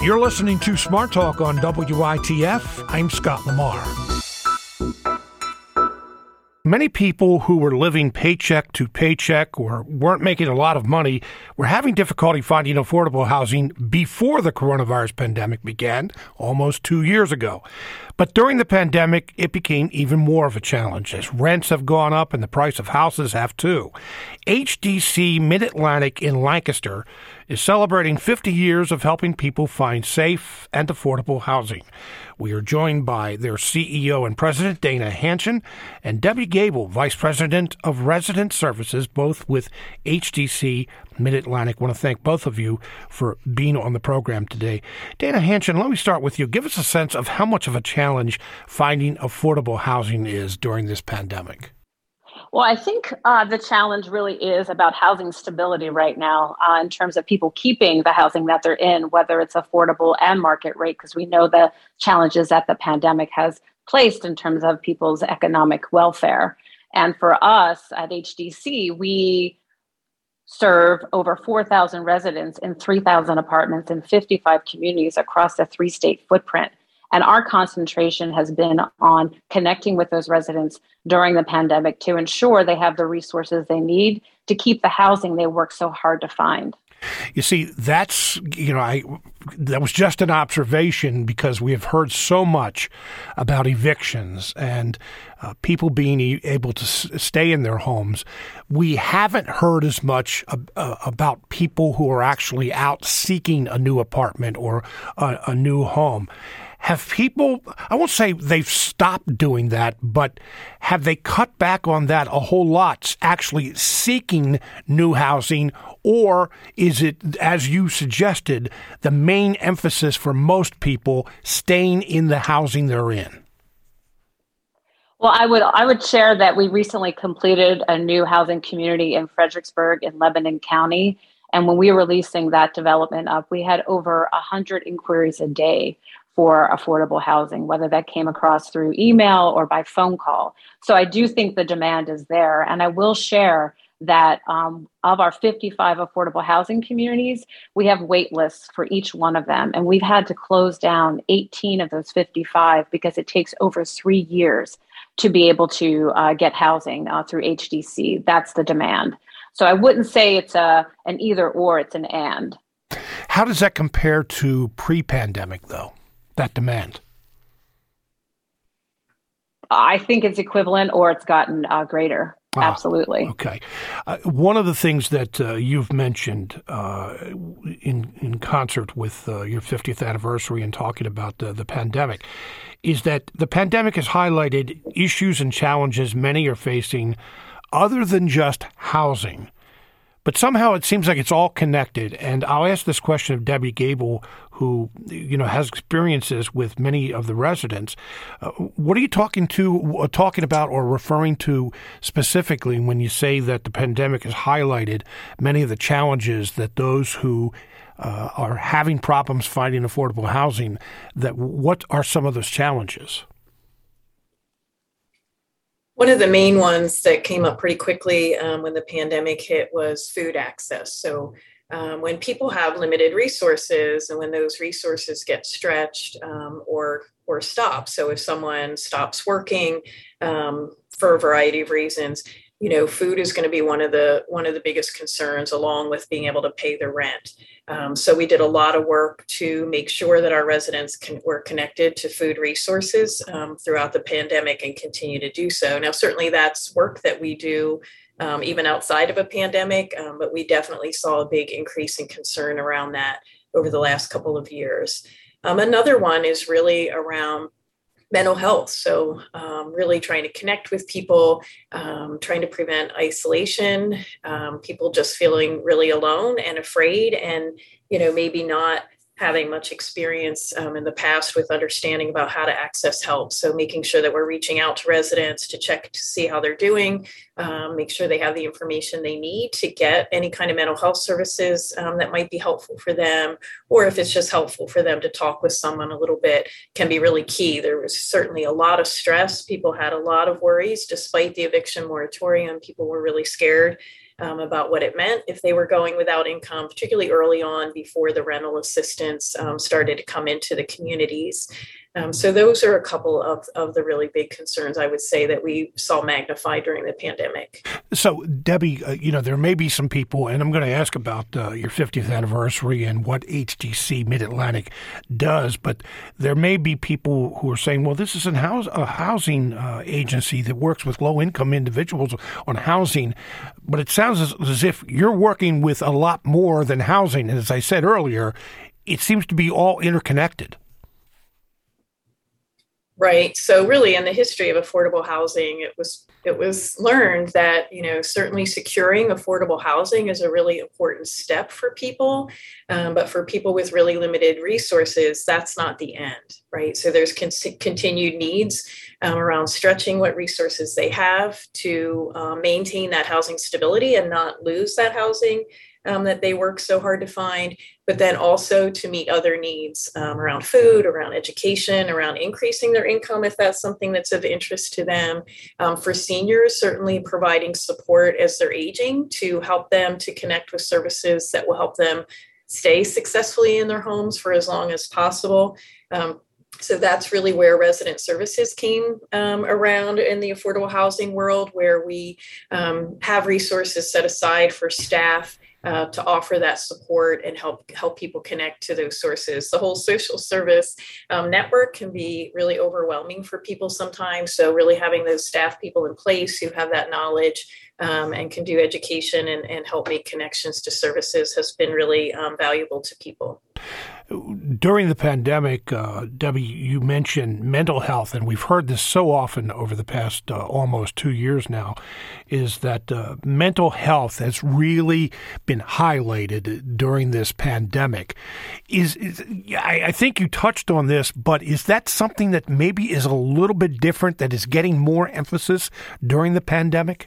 You're listening to Smart Talk on WITF. I'm Scott Lamar. Many people who were living paycheck to paycheck or weren't making a lot of money were having difficulty finding affordable housing before the coronavirus pandemic began almost 2 years ago. But during the pandemic, it became even more of a challenge as rents have gone up and the price of houses have too. HDC Mid-Atlantic in Lancaster is celebrating 50 years of helping people find safe and affordable housing. We are joined by their CEO and president, Dana Hanchen, and Debbie Gable, vice president of resident services, both with HDC Mid-Atlantic. I want to thank both of you for being on the program today. Dana Hanchen, let me start with you. Give us a sense of how much of a challenge finding affordable housing is during this pandemic. Well, I think the challenge really is about housing stability right now in terms of people keeping the housing that they're in, whether it's affordable and market rate, because we know the challenges that the pandemic has placed in terms of people's economic welfare. And for us at HDC, we serve over 4,000 residents in 3,000 apartments in 55 communities across a 3-state footprint. And our concentration has been on connecting with those residents during the pandemic to ensure they have the resources they need to keep the housing they work so hard to find. You see, that was just an observation because we have heard so much about evictions and people being able to stay in their homes. We haven't heard as much about people who are actually out seeking a new apartment or a new home. Have people, I won't say they've stopped doing that, but have they cut back on that a whole lot, actually seeking new housing? Or is it, as you suggested, the main emphasis for most people staying in the housing they're in? Well, I would share that we recently completed a new housing community in Fredericksburg in Lebanon County. And when we were leasing that development up, we had over 100 inquiries a day for affordable housing, whether that came across through email or by phone call. So I do think the demand is there. And I will share that of our 55 affordable housing communities, we have wait lists for each one of them. And we've had to close down 18 of those 55 because it takes over 3 years to be able to get housing through HDC. That's the demand. So I wouldn't say it's an either or, it's an and. How does that compare to pre-pandemic, though, that demand? I think it's equivalent or it's gotten greater. Absolutely. Okay. One of the things that you've mentioned in concert with your 50th anniversary and talking about the pandemic is that the pandemic has highlighted issues and challenges many are facing other than just housing. But somehow it seems like it's all connected. And I'll ask this question of Debbie Gable, who has experiences with many of the residents. What are you talking about or referring to specifically when you say that the pandemic has highlighted many of the challenges that those who are having problems finding affordable housing, that what are some of those challenges? One of the main ones that came up pretty quickly when the pandemic hit was food access. So when people have limited resources and when those resources get stretched or stop. So if someone stops working for a variety of reasons, food is going to be one of the biggest concerns, along with being able to pay the rent. So we did a lot of work to make sure that our residents were connected to food resources throughout the pandemic and continue to do so. Now, certainly that's work that we do even outside of a pandemic, but we definitely saw a big increase in concern around that over the last couple of years. Another one is really around mental health. So really trying to connect with people, trying to prevent isolation, people just feeling really alone and afraid and, maybe not having much experience in the past with understanding about how to access help. So making sure that we're reaching out to residents to check to see how they're doing, make sure they have the information they need to get any kind of mental health services that might be helpful for them, or if it's just helpful for them to talk with someone a little bit, can be really key. There was certainly a lot of stress. People had a lot of worries. Despite the eviction moratorium, people were really scared. about what it meant if they were going without income, particularly early on before the rental assistance started to come into the communities. So those are a couple of the really big concerns I would say that we saw magnified during the pandemic. So, Debbie, there may be some people, and I'm going to ask about your 50th anniversary and what HDC Mid-Atlantic does, but there may be people who are saying, well, this is a housing agency that works with low-income individuals on housing, but it sounds as if you're working with a lot more than housing. And as I said earlier, it seems to be all interconnected. Right. So really in the history of affordable housing, it was learned that, certainly securing affordable housing is a really important step for people. But for people with really limited resources, that's not the end. Right. So there's continued needs around stretching what resources they have to maintain that housing stability and not lose that housing that they work so hard to find, but then also to meet other needs around food, around education, around increasing their income if that's something that's of interest to them. For seniors, certainly providing support as they're aging to help them to connect with services that will help them stay successfully in their homes for as long as possible. So that's really where resident services came around in the affordable housing world, where we have resources set aside for staff to offer that support and help people connect to those sources. The whole social service network can be really overwhelming for people sometimes. So really having those staff people in place who have that knowledge and can do education and help make connections to services has been really valuable to people. During the pandemic, Debbie, you mentioned mental health, and we've heard this so often over the past almost 2 years now, is that mental health has really been highlighted during this pandemic. I think you touched on this, but is that something that maybe is a little bit different, that is getting more emphasis during the pandemic?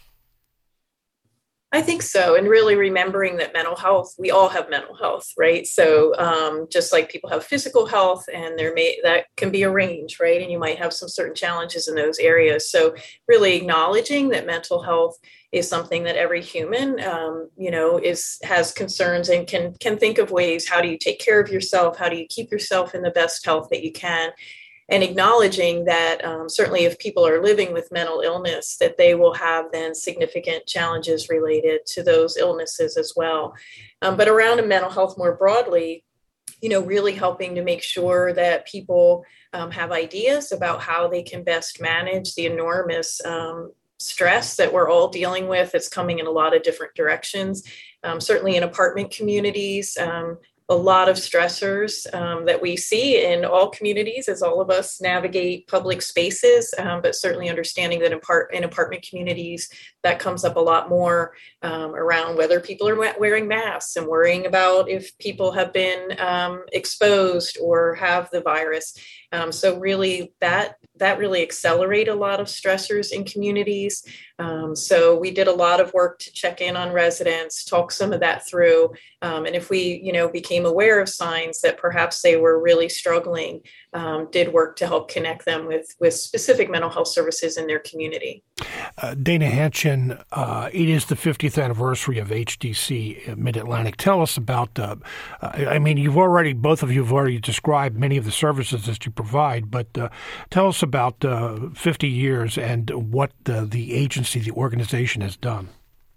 I think so. And really remembering that mental health, we all have mental health, right? So just like people have physical health, and that can be a range, right? And you might have some certain challenges in those areas. So really acknowledging that mental health is something that every human, has concerns and can think of ways. How do you take care of yourself? How do you keep yourself in the best health that you can? And acknowledging that certainly if people are living with mental illness, that they will have then significant challenges related to those illnesses as well. But around mental health more broadly, really helping to make sure that people have ideas about how they can best manage the enormous stress that we're all dealing with. It's coming in a lot of different directions, certainly in apartment communities. A lot of stressors that we see in all communities as all of us navigate public spaces, but certainly understanding that in apartment communities, that comes up a lot more around whether people are wearing masks and worrying about if people have been exposed or have the virus. So really that really accelerate a lot of stressors in communities. So we did a lot of work to check in on residents, talk some of that through. And if we, became aware of signs that perhaps they were really struggling, did work to help connect them with specific mental health services in their community. Dana Hanchen, it is the 50th anniversary of HDC Mid-Atlantic. Tell us about, both of you have already described many of the services that you provide, but tell us about 50 years and what the agency, the organization has done.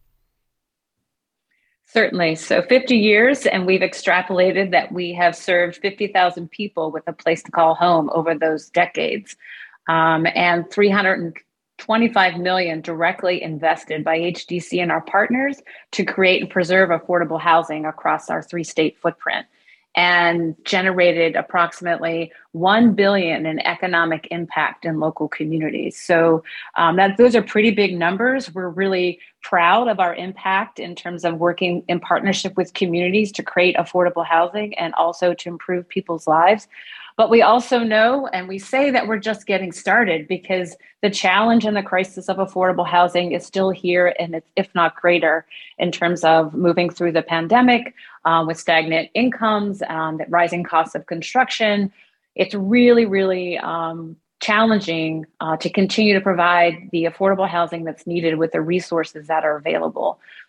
Certainly. So 50 years, and we've extrapolated that we have served 50,000 people with a place to call home over those decades, and $325 million directly invested by HDC and our partners to create and preserve affordable housing across our 3-state footprint, and generated approximately $1 billion in economic impact in local communities. So those are pretty big numbers. We're really proud of our impact in terms of working in partnership with communities to create affordable housing and also to improve people's lives. But we also know, and we say that we're just getting started, because the challenge and the crisis of affordable housing is still here, and it's, if not greater, in terms of moving through the pandemic with stagnant incomes, the rising costs of construction. It's really, really challenging to continue to provide the affordable housing that's needed with the resources that are available.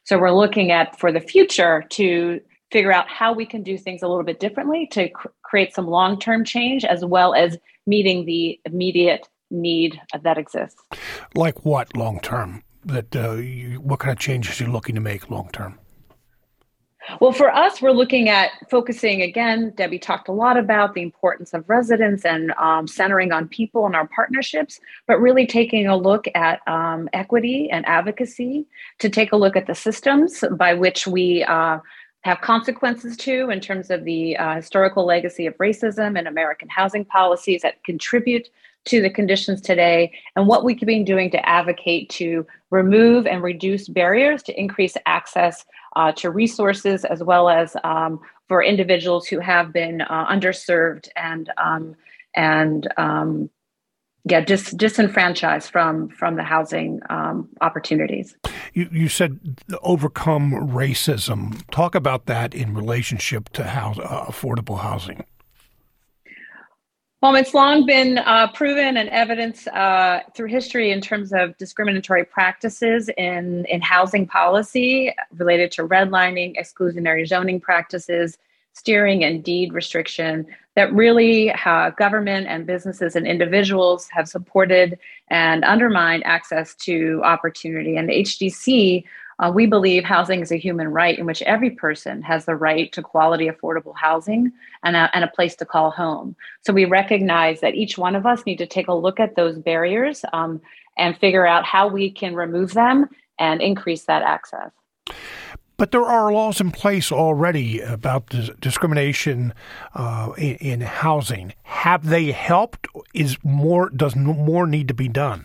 So we're looking at for the future to figure out how we can do things a little bit differently to create some long-term change as well as meeting the immediate need that exists. Like what long-term? What kind of changes are you looking to make long-term? Well, for us, we're looking at focusing, again, Debbie talked a lot about the importance of residents and centering on people and our partnerships, but really taking a look at equity and advocacy, to take a look at the systems by which we have consequences to in terms of the historical legacy of racism and American housing policies that contribute to the conditions today, and what we could be doing to advocate to remove and reduce barriers to increase access to resources, as well as for individuals who have been underserved and disenfranchised from the housing opportunities. You said overcome racism. Talk about that in relationship to affordable housing. Well, it's long been proven and evidenced through history in terms of discriminatory practices in housing policy related to redlining, exclusionary zoning practices, steering and deed restriction, that really government and businesses and individuals have supported and undermined access to opportunity. And the HDC, we believe housing is a human right in which every person has the right to quality, affordable housing and a place to call home. So we recognize that each one of us need to take a look at those barriers and figure out how we can remove them and increase that access. But there are laws in place already about discrimination in housing. Have they helped? Does more need to be done?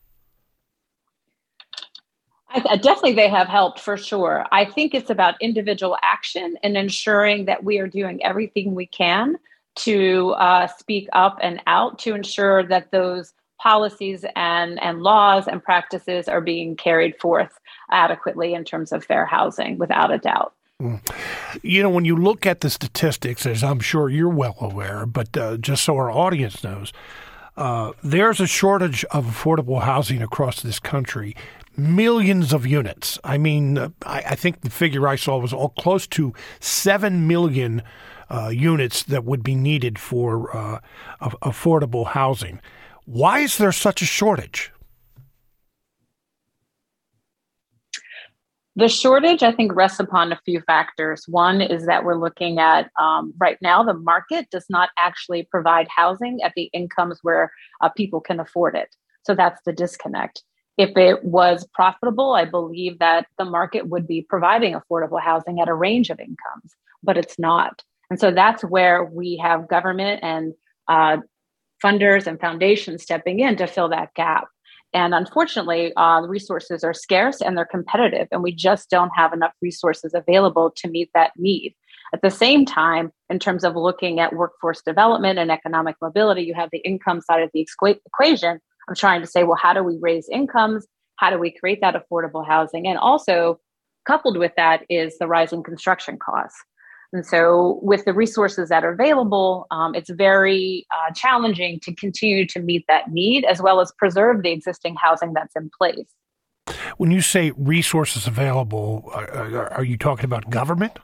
Definitely, they have helped for sure. I think it's about individual action and ensuring that we are doing everything we can to speak up and out to ensure that those policies and laws and practices are being carried forth adequately in terms of fair housing, without a doubt. You know, when you look at the statistics, as I'm sure you're well aware, but just so our audience knows, there's a shortage of affordable housing across this country. Millions of units. I mean, I think the figure I saw was close to 7 million units that would be needed for affordable housing. Why is there such a shortage? The shortage, I think, rests upon a few factors. One is that we're looking at right now, the market does not actually provide housing at the incomes where people can afford it. So that's the disconnect. If it was profitable, I believe that the market would be providing affordable housing at a range of incomes, but it's not. And so that's where we have government and funders and foundations stepping in to fill that gap. And unfortunately, the resources are scarce and they're competitive, and we just don't have enough resources available to meet that need. At the same time, in terms of looking at workforce development and economic mobility, you have the income side of the equation. I'm trying to say, well, how do we raise incomes? How do we create that affordable housing? And also coupled with that is the rising construction costs. And so with the resources that are available, it's very challenging to continue to meet that need as well as preserve the existing housing that's in place. When you say resources available, are you talking about government?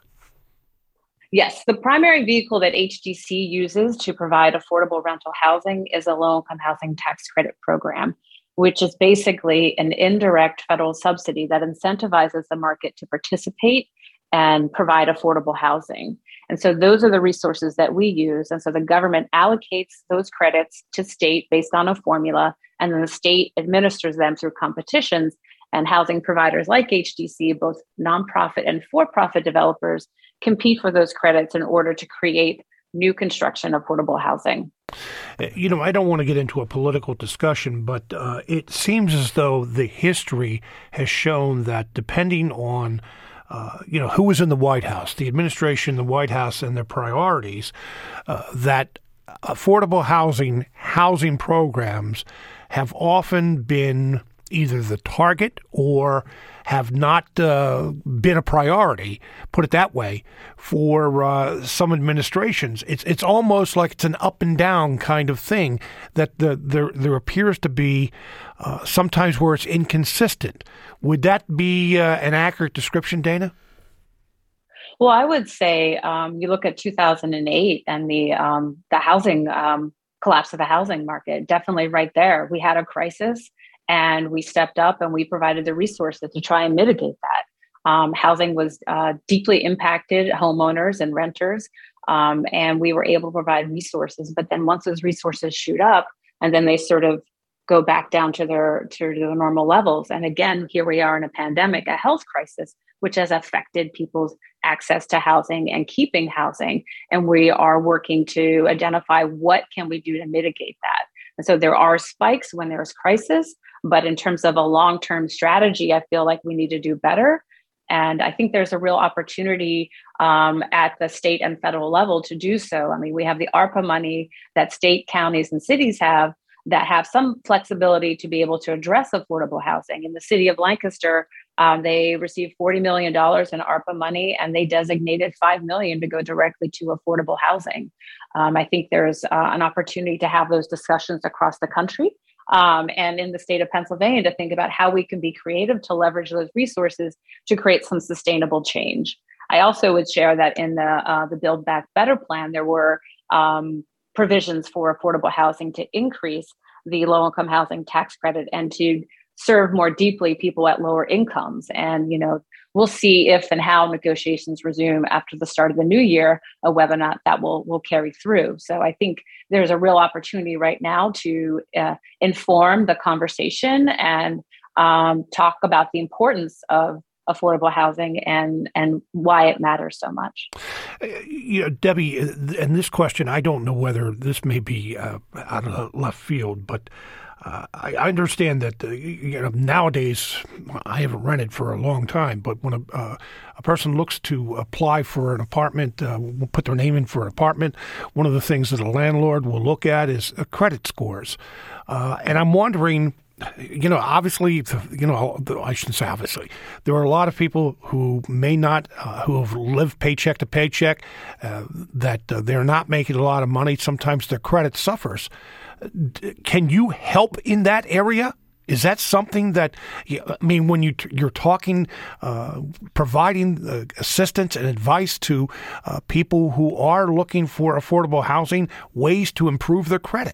Yes, the primary vehicle that HDC uses to provide affordable rental housing is a low-income housing tax credit program, which is basically an indirect federal subsidy that incentivizes the market to participate and provide affordable housing. And so those are the resources that we use. And so the government allocates those credits to state based on a formula, and then the state administers them through competitions. And housing providers like HDC, both nonprofit and for-profit developers, compete for those credits in order to create new construction affordable housing. You know, I don't want to get into a political discussion, but it seems as though the history has shown that depending on who was in the White House, the administration, the White House, and their priorities, that affordable housing programs have often been either the target or have not been a priority, put it that way, for some administrations. It's almost like it's an up and down kind of thing, that there appears to be sometimes where it's inconsistent. Would that be an accurate description, Dana? Well, I would say you look at 2008 and the housing collapse of the housing market. Definitely, right there, we had a crisis, and we stepped up and we provided the resources to try and mitigate that. Housing was deeply impacted, homeowners and renters, and we were able to provide resources. But then once those resources shoot up, and then they sort of go back down to their normal levels. And again, here we are in a pandemic, a health crisis, which has affected people's access to housing and keeping housing. And we are working to identify what can we do to mitigate that. And so there are spikes when there's crisis, but in terms of a long-term strategy, I feel like we need to do better. And I think there's a real opportunity at the state and federal level to do so. I mean, we have the ARPA money that state, counties, and cities have that have some flexibility to be able to address affordable housing. In the city of Lancaster, they received $40 million in ARPA money, and they designated $5 million to go directly to affordable housing. I think there's an opportunity to have those discussions across the country and in the state of Pennsylvania to think about how we can be creative to leverage those resources to create some sustainable change. I also would share that in the Build Back Better plan, there were provisions for affordable housing to increase the low-income housing tax credit and to serve more deeply people at lower incomes. And, we'll see if and how negotiations resume after the start of the new year, whether or not that will carry through. So I think there's a real opportunity right now to inform the conversation and talk about the importance of affordable housing and why it matters so much. Debbie, and this question, I don't know whether this may be out of left field, but I understand that nowadays, I haven't rented for a long time, but when a person looks to apply for an apartment, will put their name in for an apartment, one of the things that a landlord will look at is credit scores. And I'm wondering, obviously, I shouldn't say obviously, there are a lot of people who may not, who have lived paycheck to paycheck, that they're not making a lot of money. Sometimes their credit suffers. Can you help in that area? Is that something that, when you're talking, providing assistance and advice to people who are looking for affordable housing, ways to improve their credit?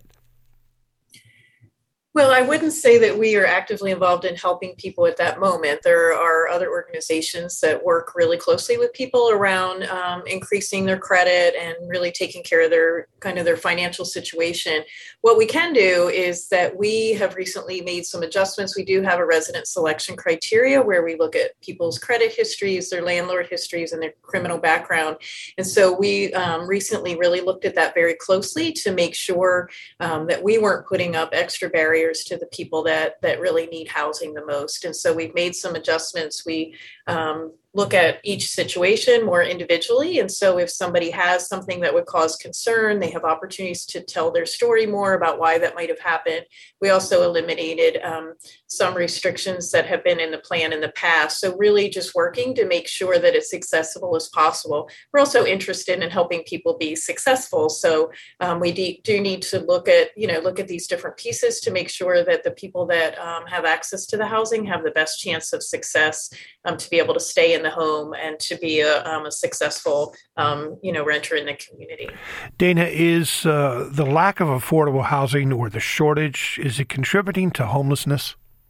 Well, I wouldn't say that we are actively involved in helping people at that moment. There are other organizations that work really closely with people around increasing their credit and really taking care of their financial situation. What we can do is that we have recently made some adjustments. We do have a resident selection criteria where we look at people's credit histories, their landlord histories, and their criminal background. And so we recently really looked at that very closely to make sure that we weren't putting up extra barriers to the people that really need housing the most. And so we've made some adjustments. We look at each situation more individually. And so if somebody has something that would cause concern, they have opportunities to tell their story more about why that might have happened. We also eliminated some restrictions that have been in the plan in the past. So really just working to make sure that it's accessible as possible. We're also interested in helping people be successful. So we do need to look at these different pieces to make sure that the people that have access to the housing have the best chance of success to be able to stay in the home and to be a successful, renter in the community. Dana, is the lack of affordable housing or the shortage, is it contributing to homelessness?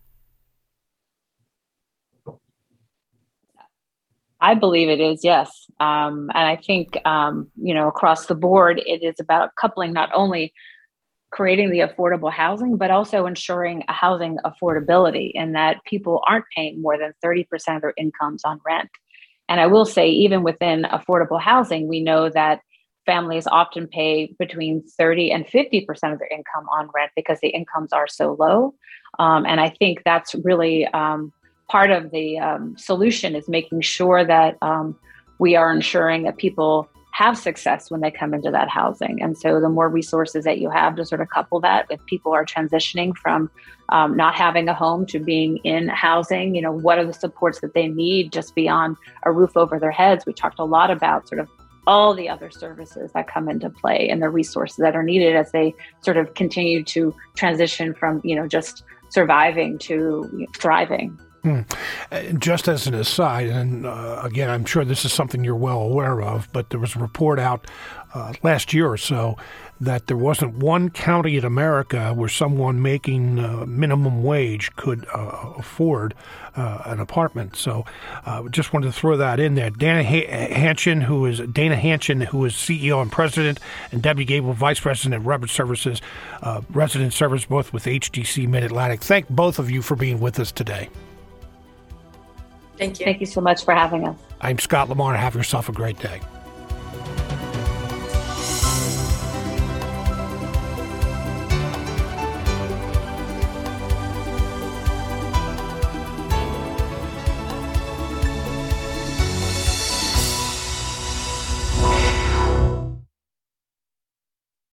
I believe it is, yes. And I think, across the board, it is about coupling not only creating the affordable housing, but also ensuring a housing affordability and that people aren't paying more than 30% of their incomes on rent. And I will say, even within affordable housing, we know that families often pay between 30 and 50% of their income on rent because the incomes are so low. And I think that's really part of the solution is making sure that we are ensuring that people have success when they come into that housing. And so the more resources that you have to sort of couple that, if people are transitioning from not having a home to being in housing, what are the supports that they need just beyond a roof over their heads? We talked a lot about sort of all the other services that come into play and the resources that are needed as they sort of continue to transition from, just surviving to thriving. Just as an aside, and again, I'm sure this is something you're well aware of, but there was a report out last year or so that there wasn't one county in America where someone making minimum wage could afford an apartment. So just wanted to throw that in there. Dana Hanchen, who is CEO and President, and Debbie Gable, Vice President of Resident Service, both with HDC Mid-Atlantic. Thank both of you for being with us today. Thank you. Thank you so much for having us. I'm Scott Lamar. Have yourself a great day.